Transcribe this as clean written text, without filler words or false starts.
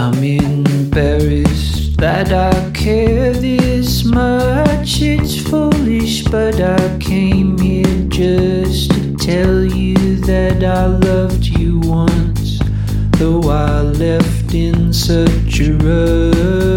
I'm embarrassed that I care this much. It's foolish, but I came here just to tell you that I loved you once, though I left in such a rush.